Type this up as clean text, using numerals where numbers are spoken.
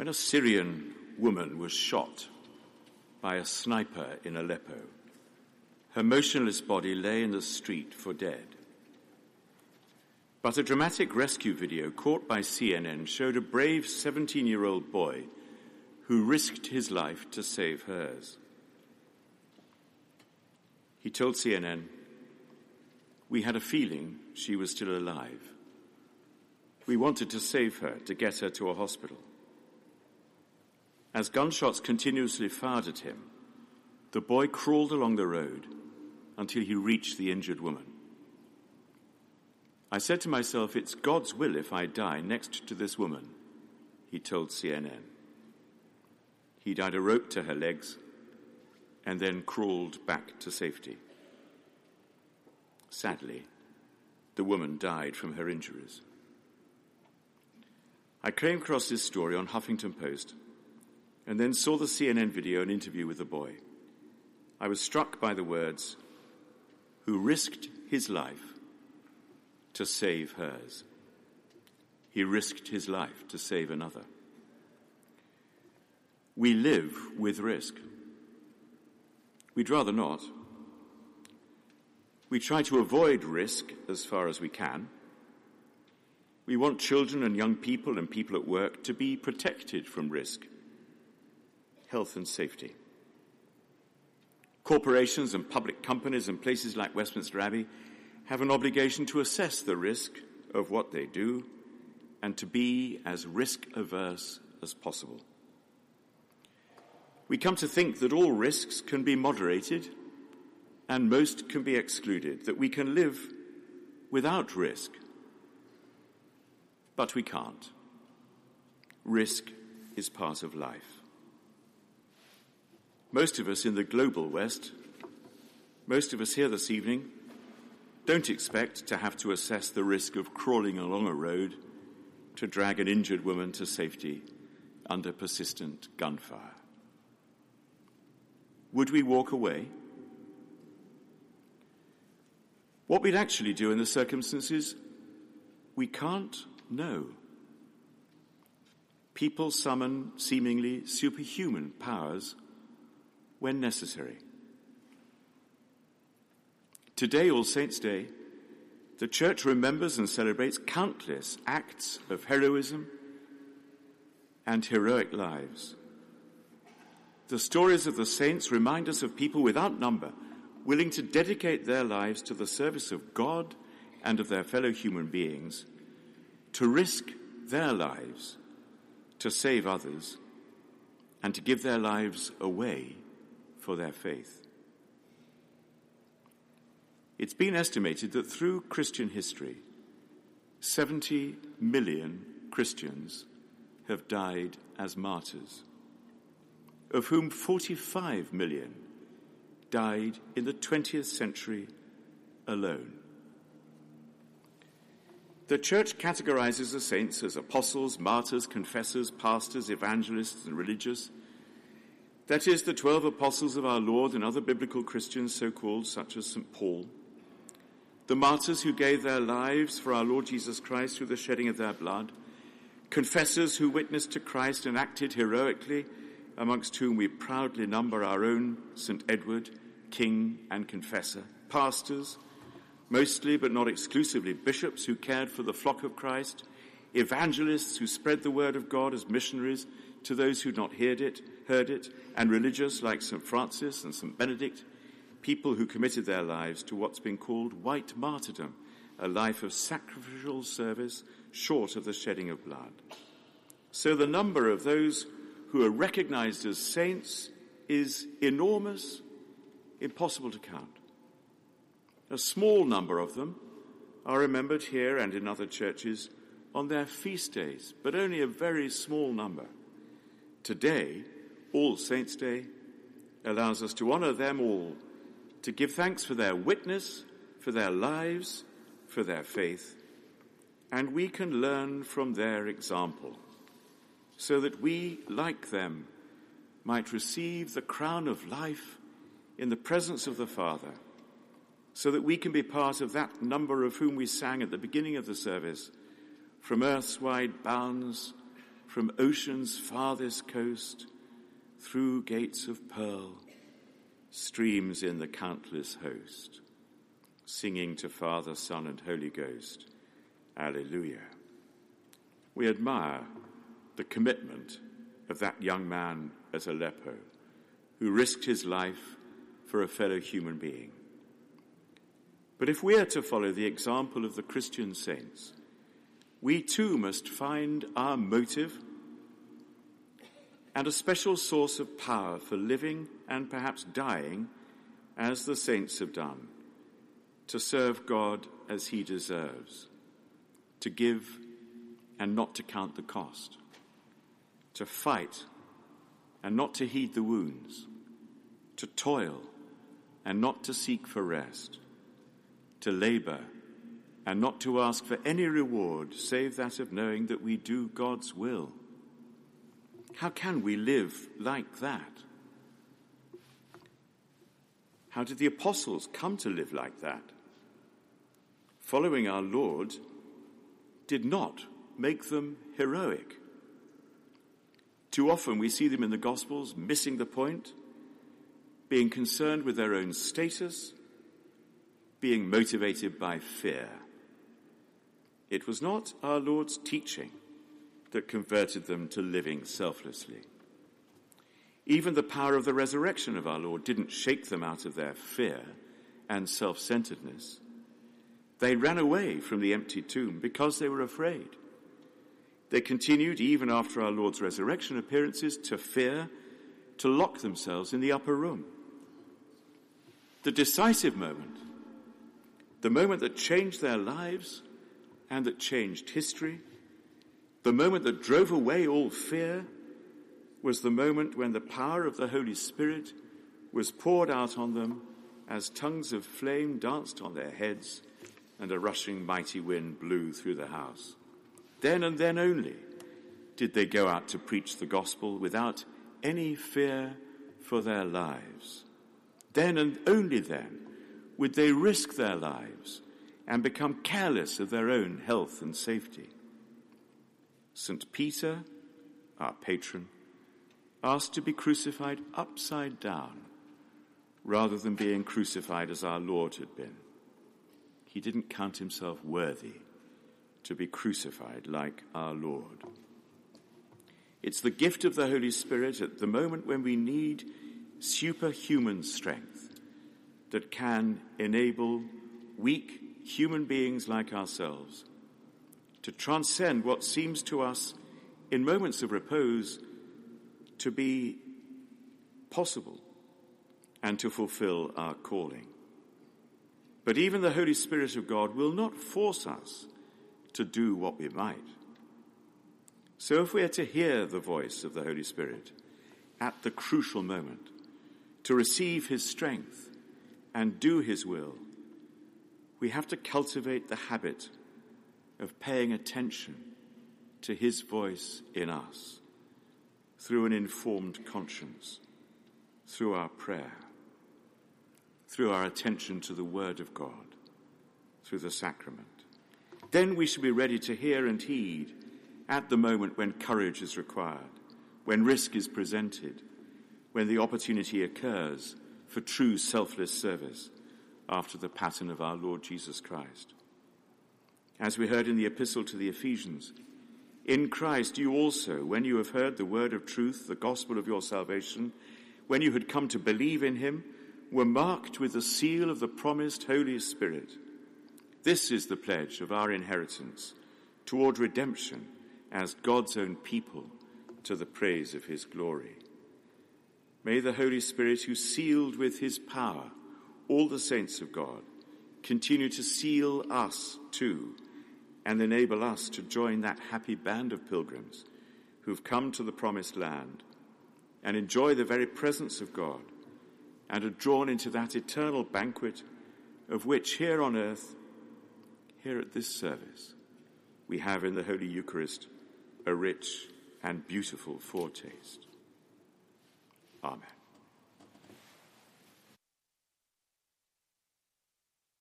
When a Syrian woman was shot by a sniper in Aleppo, her motionless body lay in the street for dead. But a dramatic rescue video caught by CNN showed a brave 17-year-old boy who risked his life to save hers. He told CNN, "We had a feeling she was still alive. We wanted to save her, to get her to a hospital." As gunshots continuously fired at him, the boy crawled along the road until he reached the injured woman. "I said to myself, it's God's will if I die next to this woman," he told CNN. He tied a rope to her legs and then crawled back to safety. Sadly, the woman died from her injuries. I came across this story on Huffington Post and then saw the CNN video and interview with the boy. I was struck by the words, "who risked his life to save hers." He risked his life to save another. We live with risk. We'd rather not. We try to avoid risk as far as we can. We want children and young people and people at work to be protected from risk, health and safety. Corporations and public companies and places like Westminster Abbey have an obligation to assess the risk of what they do and to be as risk-averse as possible. We come to think that all risks can be moderated and most can be excluded, that we can live without risk. But we can't. Risk is part of life. Most of us in the global West, most of us here this evening, don't expect to have to assess the risk of crawling along a road to drag an injured woman to safety under persistent gunfire. Would we walk away? What we'd actually do in the circumstances, we can't know. People summon seemingly superhuman powers when necessary. Today, All Saints' Day, the Church remembers and celebrates countless acts of heroism and heroic lives. The stories of the saints remind us of people without number, willing to dedicate their lives to the service of God and of their fellow human beings, to risk their lives to save others, and to give their lives away for their faith. It's been estimated that through Christian history, 70 million Christians have died as martyrs, of whom 45 million died in the 20th century alone. The Church categorizes the saints as apostles, martyrs, confessors, pastors, evangelists, and religious. That is, the 12 apostles of our Lord and other biblical Christians, so-called, such as St. Paul. The martyrs who gave their lives for our Lord Jesus Christ through the shedding of their blood. Confessors who witnessed to Christ and acted heroically, amongst whom we proudly number our own St. Edward, king and confessor. Pastors, mostly but not exclusively bishops who cared for the flock of Christ. Evangelists who spread the word of God as missionaries to those who'd not heard it, and religious like St. Francis and St. Benedict, people who committed their lives to what's been called white martyrdom, a life of sacrificial service short of the shedding of blood. So the number of those who are recognized as saints is enormous, impossible to count. A small number of them are remembered here and in other churches on their feast days, but only a very small number. Today, All Saints' Day allows us to honor them all, to give thanks for their witness, for their lives, for their faith, and we can learn from their example, so that we, like them, might receive the crown of life in the presence of the Father, so that we can be part of that number of whom we sang at the beginning of the service, from earth's wide bounds, from ocean's farthest coast, through gates of pearl, streams in the countless host, singing to Father, Son, and Holy Ghost, Alleluia. We admire the commitment of that young man at Aleppo, who risked his life for a fellow human being. But if we are to follow the example of the Christian saints, we too must find our motive and a special source of power for living and perhaps dying as the saints have done, to serve God as he deserves, to give and not to count the cost, to fight and not to heed the wounds, to toil and not to seek for rest, to labor and not to ask for any reward save that of knowing that we do God's will. How can we live like that? How did the apostles come to live like that? Following our Lord did not make them heroic. Too often we see them in the Gospels missing the point, being concerned with their own status, being motivated by fear. It was not our Lord's teaching that converted them to living selflessly. Even the power of the resurrection of our Lord didn't shake them out of their fear and self-centeredness. They ran away from the empty tomb because they were afraid. They continued, even after our Lord's resurrection appearances, to fear, to lock themselves in the upper room. The decisive moment, the moment that changed their lives and that changed history, the moment that drove away all fear, was the moment when the power of the Holy Spirit was poured out on them as tongues of flame danced on their heads and a rushing mighty wind blew through the house. Then and then only did they go out to preach the gospel without any fear for their lives. Then and only then would they risk their lives and become careless of their own health and safety. St. Peter, our patron, asked to be crucified upside down rather than being crucified as our Lord had been. He didn't count himself worthy to be crucified like our Lord. It's the gift of the Holy Spirit at the moment when we need superhuman strength that can enable weak human beings like ourselves to transcend what seems to us in moments of repose to be possible and to fulfill our calling. But even the Holy Spirit of God will not force us to do what we might. So if we are to hear the voice of the Holy Spirit at the crucial moment, to receive his strength and do his will, we have to cultivate the habit of paying attention to his voice in us through an informed conscience, through our prayer, through our attention to the Word of God, through the sacrament. Then we should be ready to hear and heed at the moment when courage is required, when risk is presented, when the opportunity occurs for true selfless service after the pattern of our Lord Jesus Christ. As we heard in the epistle to the Ephesians, in Christ you also, when you have heard the word of truth, the gospel of your salvation, when you had come to believe in him, were marked with the seal of the promised Holy Spirit. This is the pledge of our inheritance toward redemption as God's own people to the praise of his glory. May the Holy Spirit, who sealed with his power all the saints of God, continue to seal us too and enable us to join that happy band of pilgrims who've come to the promised land and enjoy the very presence of God and are drawn into that eternal banquet of which here on earth, here at this service, we have in the Holy Eucharist a rich and beautiful foretaste. Amen.